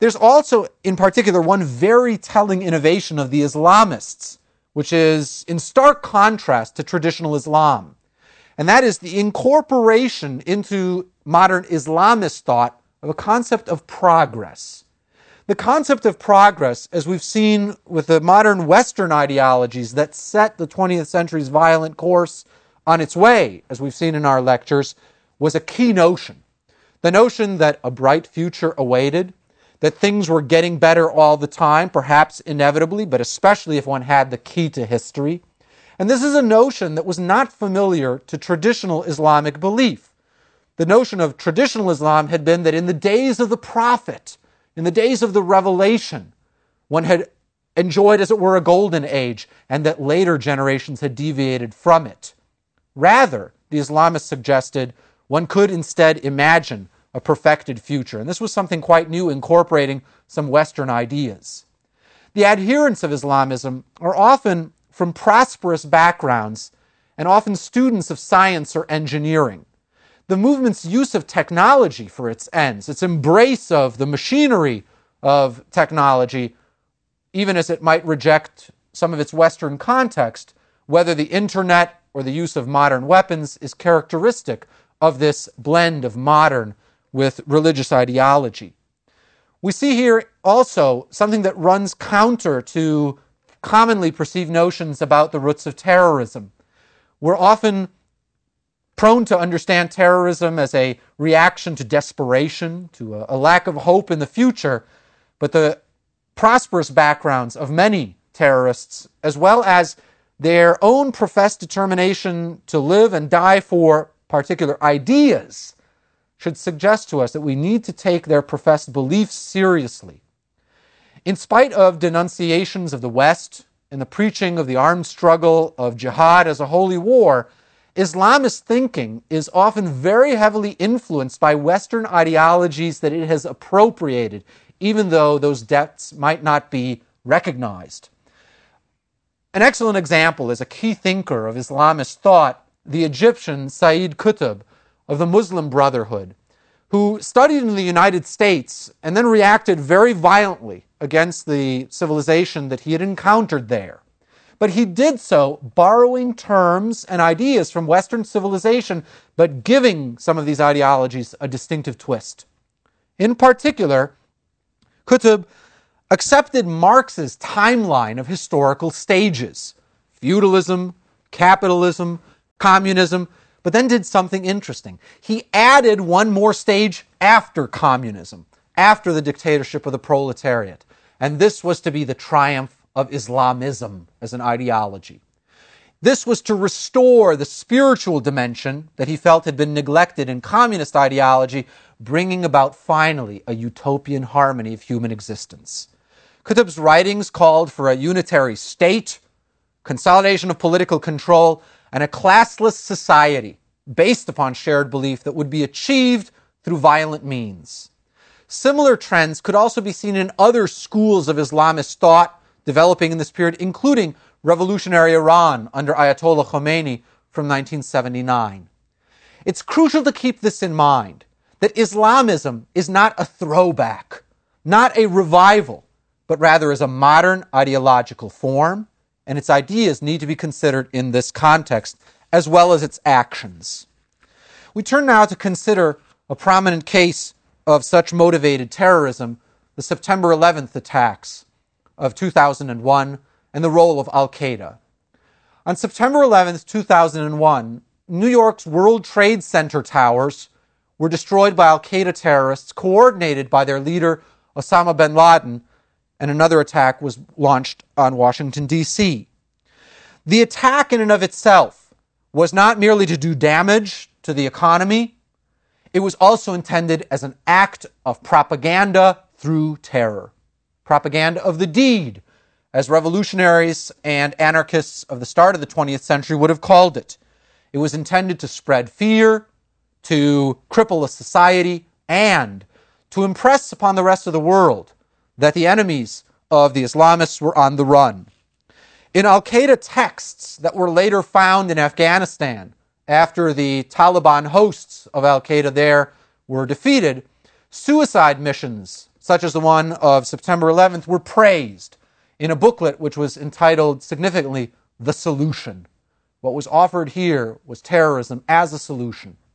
There's also, in particular, one very telling innovation of the Islamists, which is in stark contrast to traditional Islam. And that is the incorporation into modern Islamist thought of a concept of progress. The concept of progress, as we've seen with the modern Western ideologies that set the 20th century's violent course on its way, as we've seen in our lectures, was a key notion. The notion that a bright future awaited, that things were getting better all the time, perhaps inevitably, but especially if one had the key to history. And this is a notion that was not familiar to traditional Islamic belief. The notion of traditional Islam had been that in the days of the Prophet, in the days of the revelation, one had enjoyed, as it were, a golden age, and that later generations had deviated from it. Rather, the Islamists suggested one could instead imagine a perfected future. And this was something quite new, incorporating some Western ideas. The adherents of Islamism are often from prosperous backgrounds and often students of science or engineering. The movement's use of technology for its ends, its embrace of the machinery of technology, even as it might reject some of its Western context, whether the internet or the use of modern weapons is characteristic of this blend of modern with religious ideology. We see here also something that runs counter to commonly perceived notions about the roots of terrorism. We're often prone to understand terrorism as a reaction to desperation, to a lack of hope in the future, but the prosperous backgrounds of many terrorists, as well as their own professed determination to live and die for particular ideas, should suggest to us that we need to take their professed beliefs seriously. In spite of denunciations of the West and the preaching of the armed struggle of jihad as a holy war, Islamist thinking is often very heavily influenced by Western ideologies that it has appropriated, even though those depths might not be recognized. An excellent example is a key thinker of Islamist thought, the Egyptian Sayyid Qutb of the Muslim Brotherhood, who studied in the United States and then reacted very violently against the civilization that he had encountered there. But he did so borrowing terms and ideas from Western civilization, but giving some of these ideologies a distinctive twist. In particular, Qutb accepted Marx's timeline of historical stages: feudalism, capitalism, communism, but then did something interesting. He added one more stage after communism, after the dictatorship of the proletariat. And this was to be the triumph of Islamism as an ideology. This was to restore the spiritual dimension that he felt had been neglected in communist ideology, bringing about finally a utopian harmony of human existence. Qutb's writings called for a unitary state, consolidation of political control, and a classless society based upon shared belief that would be achieved through violent means. Similar trends could also be seen in other schools of Islamist thought developing in this period, including revolutionary Iran under Ayatollah Khomeini from 1979. It's crucial to keep this in mind, that Islamism is not a throwback, not a revival, but rather is a modern ideological form, and its ideas need to be considered in this context, as well as its actions. We turn now to consider a prominent case of such motivated terrorism, the September 11th attacks of 2001, and the role of Al-Qaeda. On September 11th, 2001, New York's World Trade Center towers were destroyed by Al-Qaeda terrorists, coordinated by their leader, Osama bin Laden, and another attack was launched on Washington, D.C. The attack in and of itself was not merely to do damage to the economy, it was also intended as an act of propaganda through terror. Propaganda of the deed, as revolutionaries and anarchists of the start of the 20th century would have called it. It was intended to spread fear, to cripple a society, and to impress upon the rest of the world that the enemies of the Islamists were on the run. In Al-Qaeda texts that were later found in Afghanistan after the Taliban hosts of Al-Qaeda there were defeated, suicide missions such as the one of September 11th, were praised in a booklet which was entitled significantly, The Solution. What was offered here was terrorism as a solution.